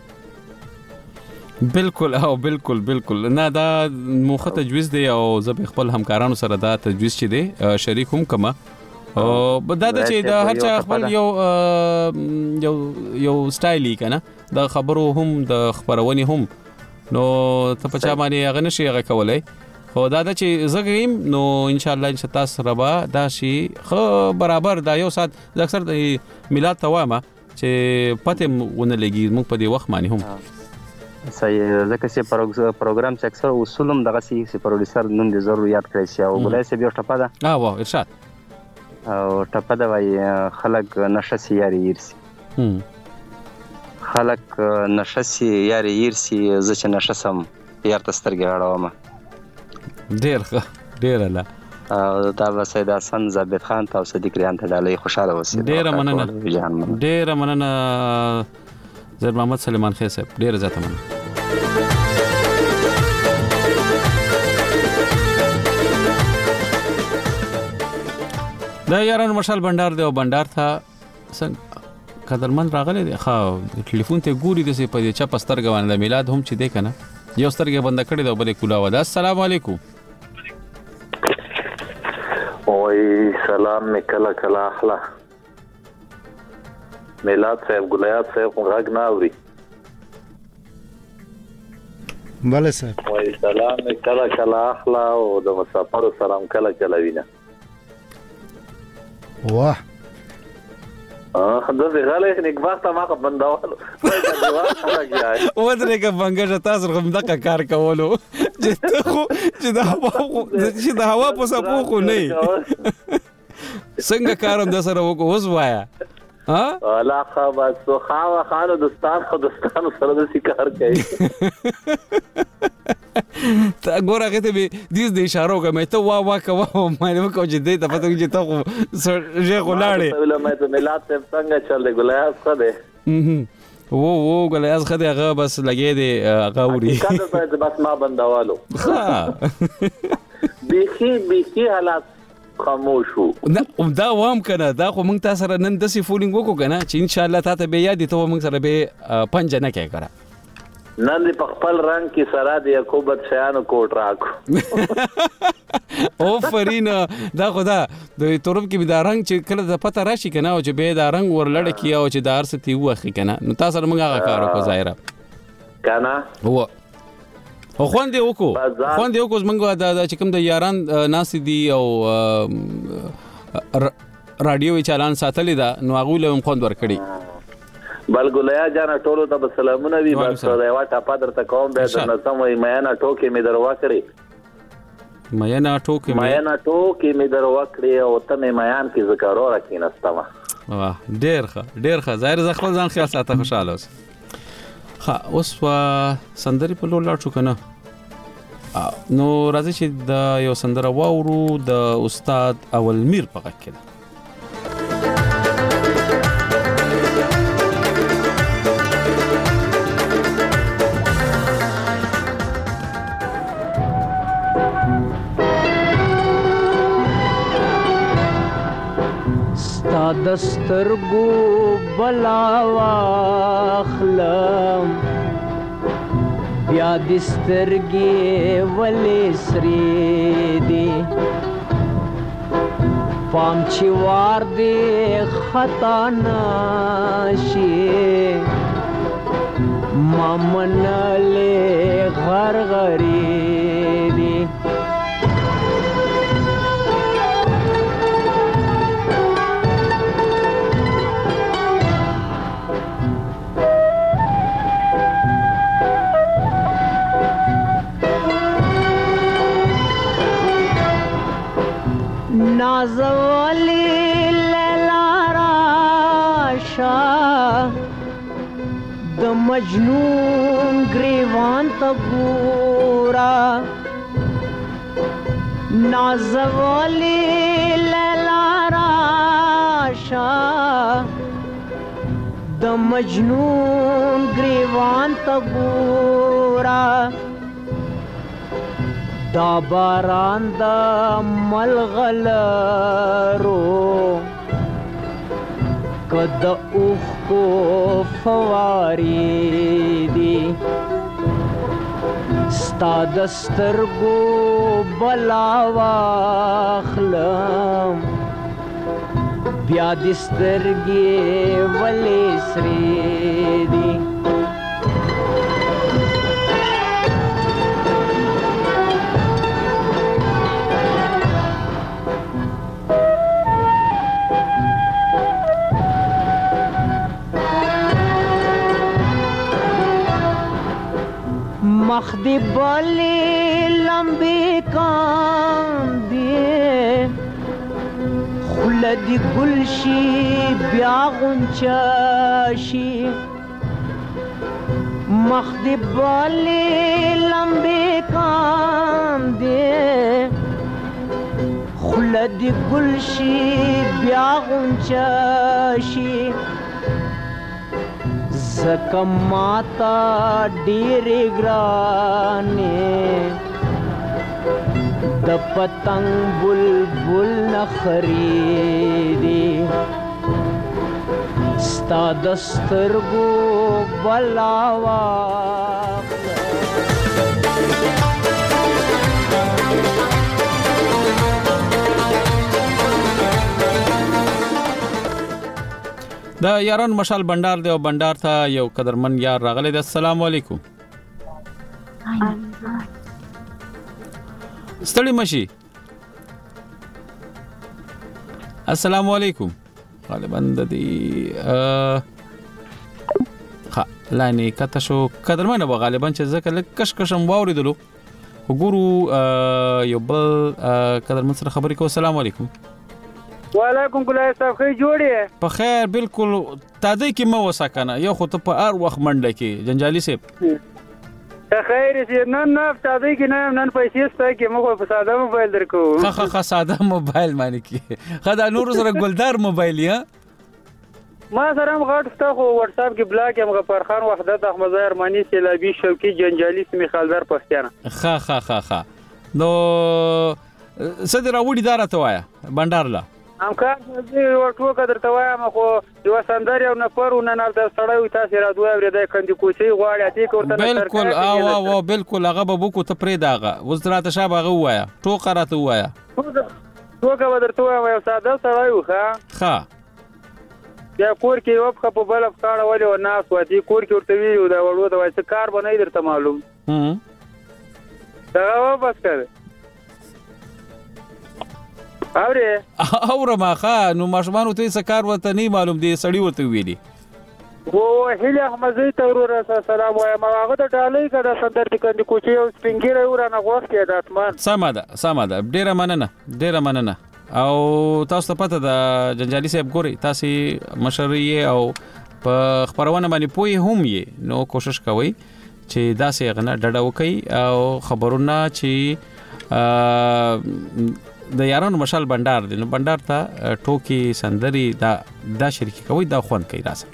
S1: بالکل او بالکل بالکل نه دا موخه تجویز دی او زه خپل همکارانو سره دا تجویز چي دي شریک هم کما او دا د چې دا هر چا خپل یو یو یو سټایلی کنه دا خبرو هم د خبرونی هم نو ته په چا باندې هغه نشي هغه کولای خو دا د چې زګیم نو ان شاء الله ان شاء الله سره به دا شي خو برابر دا یو سات د اکثر د میلاد توامه چې پته ونه لګي موږ په دې وخت باندې هم
S16: صحیح ځکه چې پروګرام چې اکثر اصولم دغه سي پروډوسر نن د ضرورت یاد کړی شي او بلای سي بیا ټپه ده
S1: اه واه ارشاد
S16: او ټپه ده وای خلک نشه سي یاري يرسي خلک نشه سي یاري يرسي زه چې نشه سم یار تسترګې اړوم
S1: ډیر ډیر لا
S16: دا وسید حسن ثابت خان او صدیق ریان ته ډالۍ خوشاله وسی
S1: ډیر مننه ډیر مننه زیر محمد سلیمان خیر صاحب ډیر زیاته مننه. دا یارانو مشال بندر دی او بندر ته څنګه قدرمن راغلی دی خو ټلیفون ته ګوري د سي په چا پسترګ باندې میلاد هم چې دی کنه یو سترګې بند کړی دا بلې کولا ودا. السلام علیکم.
S17: وای سلام میکلا کلا اخلا میلاد صاحب ګلیات صاحب غږ نه اوري.
S18: بله صاحب.
S17: وای سلام کله کله اخلا او د مسافر سلام کله کله وینا.
S18: واه
S17: اه د غالې نیک وخت ما کو بنداوالو. وای دا وخت راځي.
S1: و درې کا بنګه تاسو کوم دغه کار کولو چې ته خو چې د هوا چې د هوا په سپو خو نه څنګه کارم د سره وکړو اوس وایا ها
S17: لا خبر سو خاوه خانو دوستان خو دوستان سره د کار کوي.
S1: تا ګوره هغه ته به دیز د اشاره وکړم ته وا وا کوه مې وکړو چې دې ته پته چې ته خو ژغ ولاړې
S17: ویل مې ته میلاد ته څنګه چل دی ګلیاس خو دې
S1: وو وو ګلیاس خو دې هغه بس لګې دی هغه وری
S17: کله ته بس ما بندوالو بيخي بيخي حالات خاموش وو
S1: نه دا وام کنه دا خو موږ تاسو سره نن د سی فولینګ وکړو کنه چې ان شاء الله تاسو به یاد ته موږ سره به پنځه نه کې کړه
S17: نن په خپل رنگ کې سره د یعقوبت شیانو کوټ راکو
S1: او فرینا دا خدا د تورب کې به دا رنگ چې کله د پته راشي کنه او چې به دا رنگ ورلړ کی او چې دار ستي وخی کنه نو تاسو سره موږ هغه کار وکړو ظاهره
S17: کنه
S1: هو خو خوان دی وکړو خوان دی وکړو موږ دا چې کوم د یاران ناس دي او رادیو چالان ساتلی دا نو هغه له خوند ور کړی
S17: بلګولیا جانا ټولو ته سلامونه وی بس دا یو ټاپا درته کوم به د نظم وي میانا ټوکې می دروا کړی
S1: میانا ټوکې
S17: میانا ټوکې می دروا کړی او ته می میان کې ذکر اورا کیناستما
S1: واه ډیر ښه ډیر ښه ظاهر ز خپل ځان خیال ساته خوشاله اوس ها اوس وا سندري په لور لاړ شو کنه نو راځي چې د یو سندره واورو د استاد اول میر په غږ کې
S19: دسترګو بلاوا خلم بیا دسترګې ولې سری دی پام چې وار دی خطا نشي مامنلې غرغری دی نازولی لیلا راشا د مجنون گریوان تا گورا نازولی لیلا راشا د مجنون گریوان تا گورا دا باران دا ملغلرو کد اوخ کو فواری دی ستا دسترگو بلاواخلم بیا دسترگی ولی سری دی مخ دی بلی لمبی کاندی خلدی گلشی بیا غنچاشی مخ دی بلی لمبی کاندی خلدی گلشی بیا غنچاشی زکه ماتا ډېرې ګرانې د پتنګ بلبل نه خریدي ستا د سترګو بلا واخله
S1: دا یاران مشال بندار دی او بندار ته یو قدرمن یار راغلی د السلام علیکم ستړي مشي السلام علیکم غالبا د دې ها لانی کته شو قدرمن به غالبا چې ځکه لک کش کشم واوریدلو وګورو یو بل قدرمن سره خبرې کو السلام علیکم
S20: وعلیکم ګلای صاحب خې جوړې
S1: په خیر بالکل تادې کې مو وسکنه یو خو ته په هر وخت منډه کې جنجالي سیب
S20: خیر سي نن نه تادې کې نه نن پیسې ستا کې مو په ساده موبایل درکو
S1: خا خا خا ساده موبایل معنی کې خدا نور سره ګلدار موبایل یا
S20: ما سره هم غټ ستا خو واتس اپ کې بلاک هم غفار خان وحدت احمد ظاهر مانی سیلابي شوقي جنجالي سمي خالدار پښتانه
S1: خا خا خا خا نو صدر اوړي دارته وایا بندر لا
S20: ام کار دې ورټو قدر ته وایم خو یو سندر یو نفر ونه نه د سړیو تاسو را دوه ورې د کندې کوچي غواړي اتی کوته
S1: بالکل او او بالکل هغه به بوکو ته پرې داغه وزرات شابه هغه وایا ټوکه راته وایا
S20: ټوکه ودرته وایم یو ساده سړیو ښا
S1: ښا
S20: یا کور کې یو په په بل افکار ولې و ناس و دي کور کې ورته ویو دا وړو دا وایي کار بنای درته معلوم
S1: هم
S20: دا واپس کړ اورې
S1: اوره ما ښا نو ماشومان ته څه کار ورته نه معلوم دی سړی ورته ویلي
S20: وو هله احمد زئی ته ورور سلام وایم هغه ته ډالۍ کړه سندر د کندې کوچي او سپینګیره ورانه غوښ کې داتمان
S1: سم ده سم ده ډیره مننه ډیره مننه او تاسو ته پته ده جنجالي صاحب ګوري تاسو مشري او په خبرونه باندې پوي هم یې نو کوشش کوئ چې داسې غنه ډډه وکړي او خبرونه چې د یارانو مشال بندر دی نو بندر ته ټوکی سندري دا دا شریک کوي دا خوان کوي راځي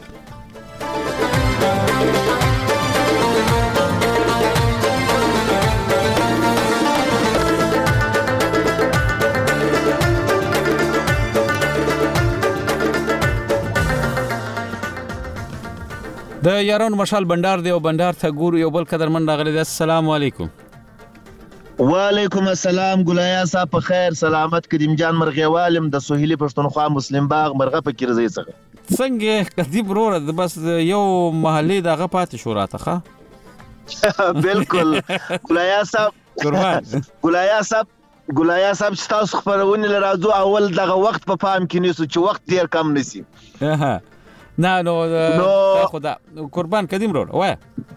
S1: د یارانو مشال بندر دی او بندر ته ګور یو بل قدرمن راغلی دی السلام علیکم
S21: وعلیکم السلام ګلایا صاحب په خیر سلامت کریم جان مرغیوالم د سهیلی پښتونخوا مسلم باغ مرغه په کیرزي څخه
S1: څنګه کدی برور بس یو محلي دغه پاتې شو راته ښه
S21: بالکل ګلایا صاحب
S1: قربان
S21: ګلایا صاحب ګلایا صاحب تاسو خبرونه لراځو اول دغه وخت په پام کې نیسو چې وخت ډیر کم نسی
S1: ها نه نو خدا قربان کدی برور وای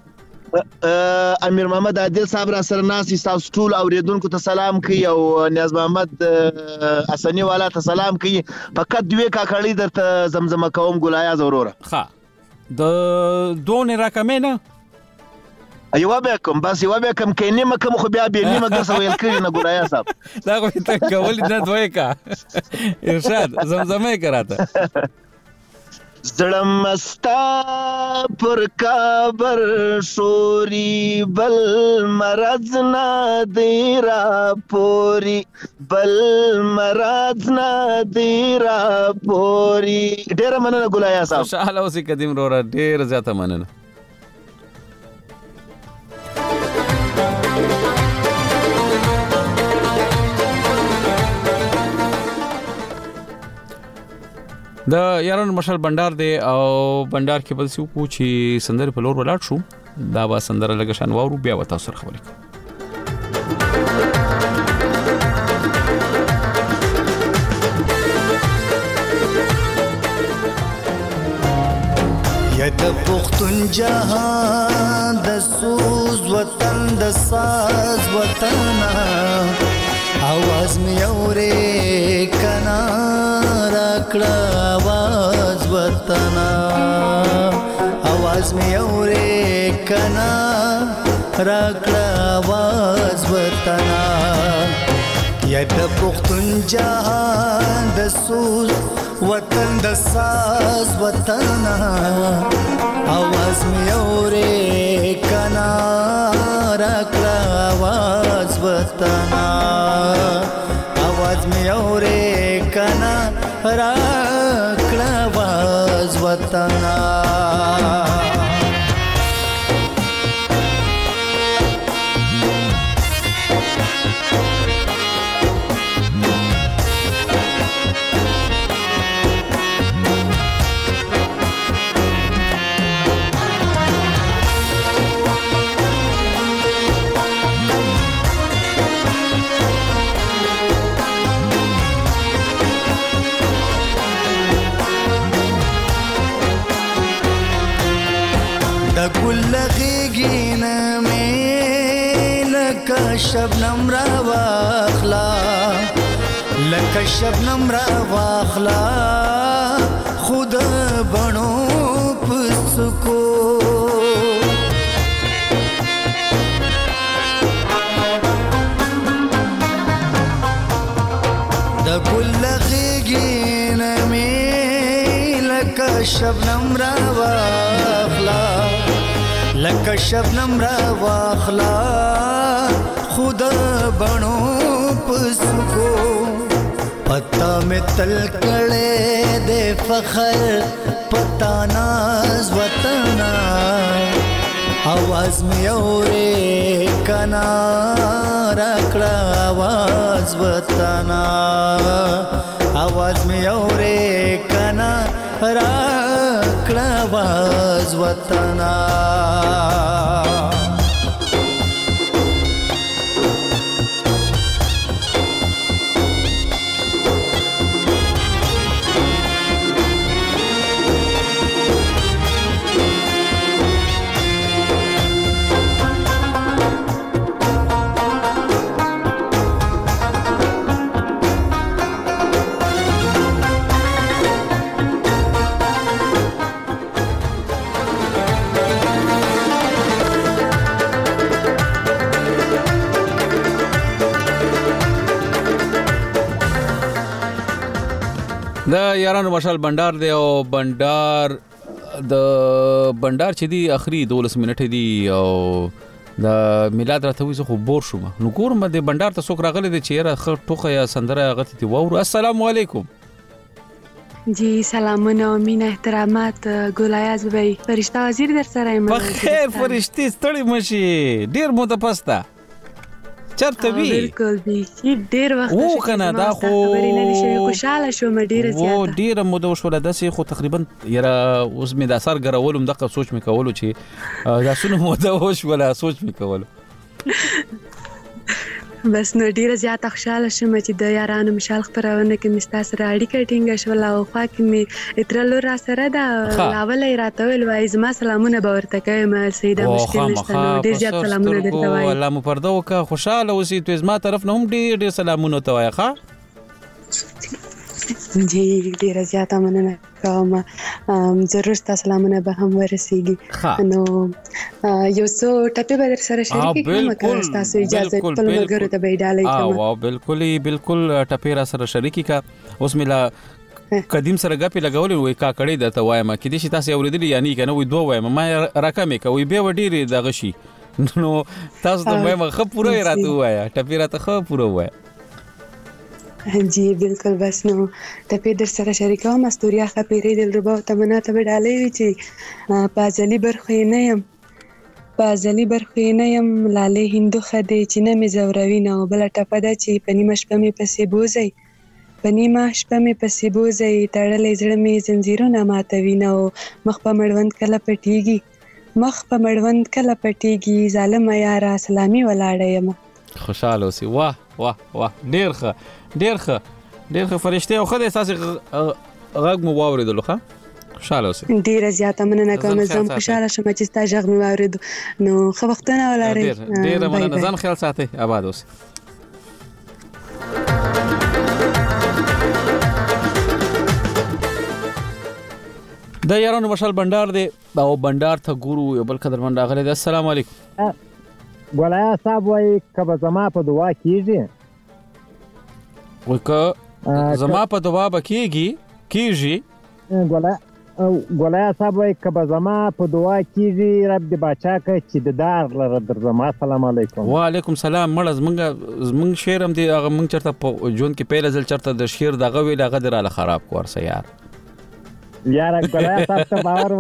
S21: امیر محمد عادل صاحب را سره ناس تاسو ټول اوریدونکو ته سلام کوي او نیاز محمد حسنی والا ته سلام کوي فقط دوی کاکړی درته زمزمه کوم ګلایا زوروره
S1: ها د دون رقم نه
S21: ایوا به کوم بس ایوا به کوم کینه مکم خو بیا به نیمه ګرځو ویل کړی نه ګلایا صاحب
S1: دا خو ته کول نه دوی کا ارشاد زمزمه کراته
S21: زړم مستا پر کابر شوري بل مرز نا دیرا پوری بل مرز نا دیرا پوری ډیر مننه ګلایا صاحب
S1: خوشاله اوسې قدیم رورا ډیر زیاته مننه د یارانو مشال بندر دی او بندر کې بل څه کو چې سندر په لور ولاړ شو دا با سندر لګ شان وورو بیا وتا سره خبرې
S12: یا د پختون جهان د سوز وطن د ساز وطن आवाज में औरे कना रकड़ा आवाज वतना आवाज में औरे कना रकड़ा आवाज वतना या द पुख्तन जहान द सूज वतन द साज वतना आवाज में औरे कना रकड़ा आवाज वतना आवाज में औरे कना रकड़ा आवाज वतना
S2: شبنم را واخلا لکه شبنم را واخلا خود بڼو پسکو د ګل غیږې نه مې لکه شبنم را واخلا لکه شبنم را واخلا خود بڼو پسکو پتا میں تل کڑے دے فخر پتا ناز وطنا आवाज में औरे कना रखड़ा आवाज बताना आवाज में औरे कना रखड़ा आवाज बताना
S1: د یارانو مشال بندر دی او بندر د بندر چې دی اخري دولس منټه دی او د میلاد راته وې خو بور شوم نو ګورم د بندر ته څوک راغلی دی چې را خ ټوخه یا سندره غته دی وورو السلام علیکم
S22: جی سلامونه او مینه احترامات ګولایاز بھائی فرشتہ وزیر در سره یم
S1: په خیر فرشتي ستړي مشي ډیر مو ته پستا چرته وی
S22: بالکل دی ډیر وخت
S1: او کنه دا خو
S22: خوشاله شوم ډیر زیاته
S1: و ډیر مو د وشوله داسې خو تقریبا یره اوس می د اثر غرولم دغه سوچ می کولو چې دا سونه مو د وشوله سوچ می کولو
S22: بس نو ډیر زیاته خوشاله شوم چې د یارانو مشال خبرونه کې مستا سره اړیکه ټینګه شو او خو کې می اترلو را سره دا لاولې راته ویل وای زما سلامونه به ورته کوم سیده مشکل نشته ډیر زیات سلامونه درته وای
S1: الله مو پرده وکه خوشاله اوسې تو زما طرف نه هم ډیر ډیر سلامونه ته وای ښا
S22: جی ډیر زیاته مننه کوم ضرور تاسو سلامونه به هم ورسیږي نو یو څو ټپه به در سره شریک کوم که تاسو اجازه خپل ملګرو ته به ډالۍ کوم
S1: او بالکل بالکل ټپه را سره شریک کا اوس ملا قدیم سره غپی لګول وای کا کړی د ته وایم کې دي چې تاسو اوریدلی یعنی کنه وای دوه وایم ما رقم کوي به وډیری د غشي نو تاسو ته وایم خو پوره راته وایا ټپه راته خو پوره وایا
S22: جی بالکل بس نو ټپې در سره شریکوم استوریا خپېرې دلربا تمنا ته ډالۍ وی چې پازلی برخې نه يم پازلی برخې نه يم لاله هندو خدي چې نه مې زوروي نه بل ټپه ده چې پنیمه شپه مې پسې بوزي پنیمه شپه مې پسې بوزي تړلې زړه مې زنجیرونه ماتوي نه مخ په مړوند کله پټيږي مخ په مړوند کله پټيږي ظالم یاره سلامي ولاړه یم
S1: خوشاله اوسې واه واه واه ډیر ښه ډیر ښه ډیر ښه فرشته او خدای تاسو غږ مو واوریدلو ښه خوشاله اوسې
S22: ډیر زیاته مننه کوم زم خوشاله شوم چې تاسو غږ مو واورید نو خو وختونه ولرئ
S1: ډیر ډیر مننه ځان خیال ساتئ آباد اوسئ د یارانو مشال بندر دی او بندر ته ګورو یو بل قدرمن راغلی دی السلام علیکم
S23: ګولیا صاحب وای کبه زما په دعا کیږي
S1: وکه زما په دعا به کیږي کیږي
S23: ګولیا ګولیا صاحب وای کبه زما په دعا کیږي رب دې باچا ک چې د دار لره در زما السلام علیکم
S1: وعلیکم سلام مړ زمنګ زمنګ شعر هم دی هغه مونږ چرته په جون کې پیل ځل چرته د شعر دغه ویل هغه دراله خراب کو ورسه یار
S23: یار ګولیا صاحب ته باور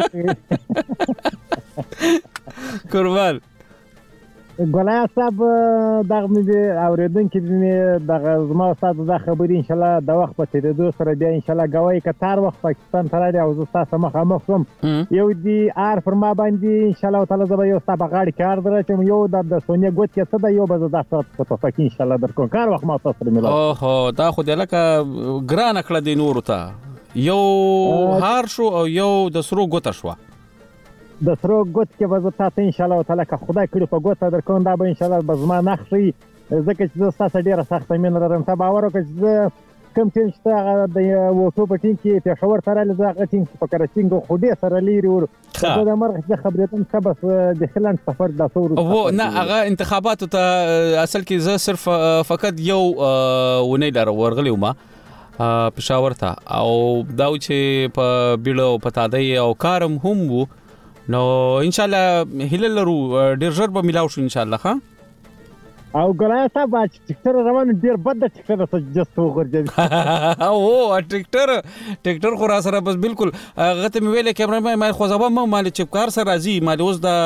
S23: وکړي
S1: قربان
S23: ګولیا صاحب دغه مې اوریدونکو دې دغه زما استاد د خبرې ان شاء الله د وخت په تیریدو سره بیا ان شاء الله غواړي کتار وخت پاکستان ته راځي او زه تاسو مخامخ شم یو دی ار فرما باندې ان شاء الله تعالی زه یو تاسو غاړي کار درته یو د سونیا ګوت کې څه د یو به د تاسو په فکر ان شاء الله در کوم کار وخت ما تاسو سره ملو
S1: اوه دا خو د لکه ګران کړه د نور ته یو هار شو او یو د سرو ګوت شو
S23: د سرو ګوت کې به زه تاسو ان شاء الله تعالی که خدای کړي په ګوته درکوم دا به ان شاء الله به زما نښ شي ځکه چې زه ستاسو ډېره سخته مینه لرم. ته باور وکړه چې زه کوم ټیم چې هغه د وټو په ټیم کې پېښور ته راغلی زه هغه ټیم په کراچینګ خو ډېر سره لرې ور زه د مرغ زه خبرېدم ښه بس د هلند سفر دا څو
S1: وروسته نه هغه انتخاباتو ته اصل کې زه صرف فقط یو ونې لاره ورغلی وم پېښور ته او دا چې په بیړه په تادۍ او کارم هم وو نو ان شاء الله هیله لرو ډېر ژر به ملاو شو ان شاء الله. ښه
S23: او ګلای صاحب چې ټیکټر روان ډیر بد د ټیکټر څخه جست وګرځي
S1: او ټیکټر ټیکټر خو را سره بس بالکل هغه ته مې ویل کیمرامن ما خو زبا ما مال چپکار سره راځي مال اوس د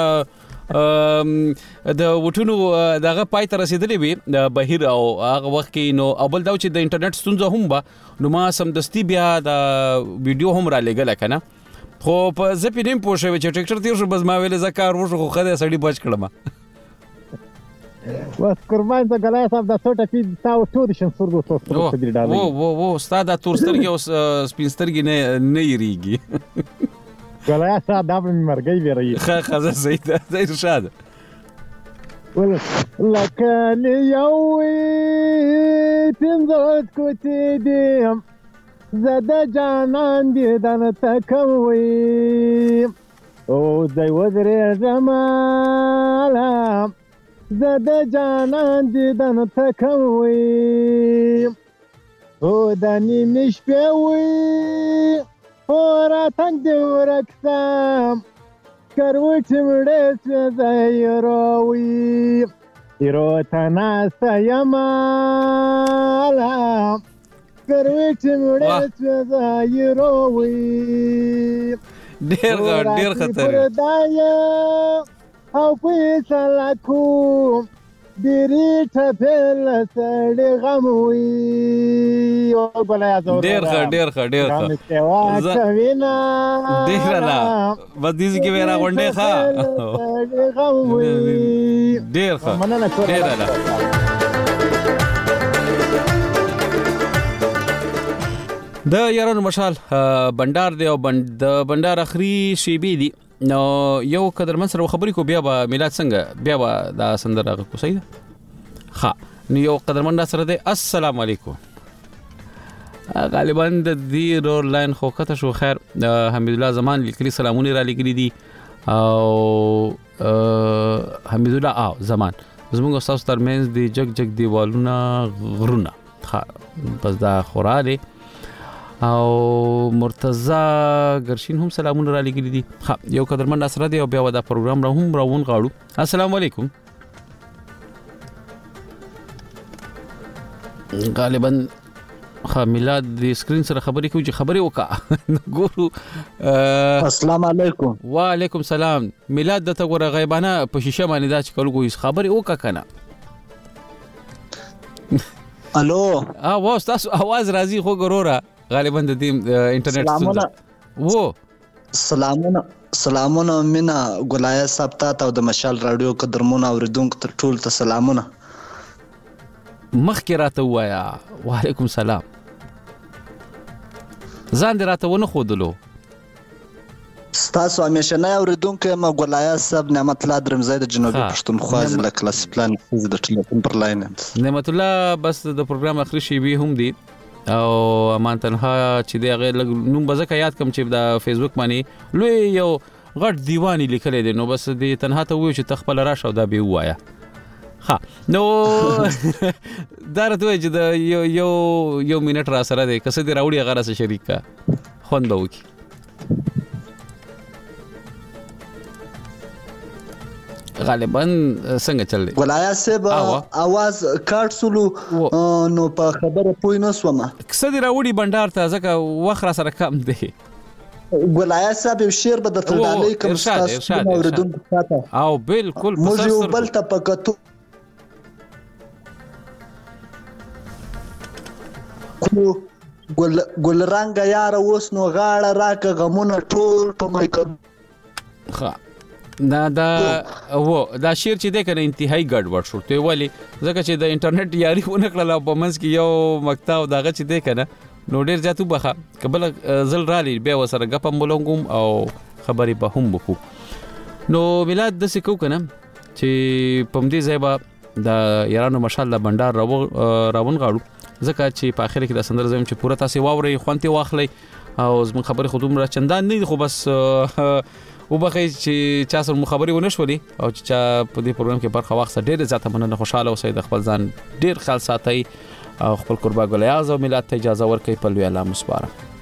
S1: د وټونو دغه پای ته رسیدلې وي د بهیر او هغه وخت کې نو اول دا چې د انټرنیټ ستونزه هم به نو ما سمدستي بیا د ویډیو هم را لګل کنه خو په زپې نیم پوه شوی چې ټیکټر تیر شو بس ما ویل زکار وشو خو خدای سړی بچ کړم
S23: بس قربان ته ګلای صاحب د څوټه چې تاسو ټول شین سرګو تاسو څه دی ډالې
S1: وو وو وو ستاد تور سترګي او سپین سترګي نه نه یریږي
S23: ګلای صاحب دا په مرګي ویری
S1: خا خزه زید زید شاد
S23: ول لکه یوي پینځوت کوتي دي زده جانان دي دنه تکوي او زای وزره زمالا زده جانان دیدن تکوی او دنی مشپوی او راتن دی ورکسم کروچی مڑیس وزای روی ایرو تناسا یمالا کروچی مڑیس وزای روی
S1: دیر غر دیر خطر
S23: او فیصله کوم ډېرې ټپې سړی غم وي او ګلای زور
S1: ډېر ښه ډېر ښه ډېر ښه ډېر لا بس دې کې ورا غونډې ښه
S23: غم وي
S1: ډېر ښه ډېر لا د یارانو مشال بندر دی او د بندر اخري شیبې دي نو یو قدرمن سره خبرې کو بیا به میلاد څنګه بیا به دا سندره کو صحیح ده ها نو یو قدرمن سره دی السلام علیکم غالبا د دې رور لاین خو کته شو خیر حمید الله زمان لیکلي سلامونه را لګري دي او حمید الله او زمان زموږ استاد ترمنځ دی جگ جگ دیوالونه غرونه بس دا خوراله او مرتضی ګرشین هم سلامونه را لګی دي ها یو قدرمن اسره دی او بیا دا پروګرام را هم راون غاړو السلام علیکم غالبا خا میلاد د سکرین سره خبرې کوي چې خبرې وکا ګورو
S21: السلام علیکم
S1: وعلیکم السلام میلاد د تګور غیبانه په شیشه باندې دا چې کول کوي خبرې وکا کنه
S21: الو
S1: اه واه تاسو आवाज راځي خو ګورورا غالبا د دې انټرنیټ څخه وو
S21: سلامونه سلامونه مینا ګلای صاحب ته او د مشال رادیو قدرمون اوریدونکو ته ټول ته سلامونه
S1: مخکې راته وایا وعلیکم السلام ځان دې راته ونه خودلو
S21: ستاسو همیشنه اوریدونکو ما ګلای صاحب نعمت الله درمزای د جنوبي پښتونخوا ضلع کلاس پلان د ټلیفون پر لاین
S1: نعمت الله بس د پروګرام اخري شی به هم دي او امان تنها چې دی هغه نوم بزکه یاد کم چې د فیسبوک باندې لوی یو غټ دیوانی لیکل دي نو بس د تنها ته وی چې تخپل راشه دا به وایا ها نو درته چې د یو یو یو منټ را سره دی کسه دی راوړي هغه سره شریک کا خوند وکي غالبا څنګه چل دی
S21: ولایت صاحب आवाज کارت سولو نو په خبره پوی نه سوم
S1: کسه دی راوړي بندر ته ځکه وخت را سره کم دی
S21: ولایت صاحب یو شعر به د تلدالې کوم تاسو اوریدونکو ساته
S1: او بالکل
S21: موږ یو بل ته پکتو ګل ګل رنگ یار اوس نو غاړه راک غمونه ټول په مایکرو
S1: ها دا دا و دا شعر چې د کنه انتهایی ګډوډ شو ته ولی ځکه چې د انټرنیټ یاري ونه کړل په منځ کې یو مقطع داغه چې د کنه نو ډیر ځاتو بخه قبل زل رالي به وسره غپم بلونګم او خبري به هم وکړو نو میلاد د سکو کنه چې پم دې ځای د ایرانو مشال بندر راون غاړو ځکه چې په اخر کې د سندر زم چې پوره تاسو واوري خوانتي واخلي او زمو خبره خودم را چندان نه خو بس او بخی چې چا سره مخابري ونه شولې او چې په دې پروګرام کې برخه واخصه ډېر زیاته مننه خوشاله اوسئ د خپل ځان ډېر خیال ساتئ او خپل قربا ګل اعظم ملت ته اجازه ورکړئ په لوی الله مسبارک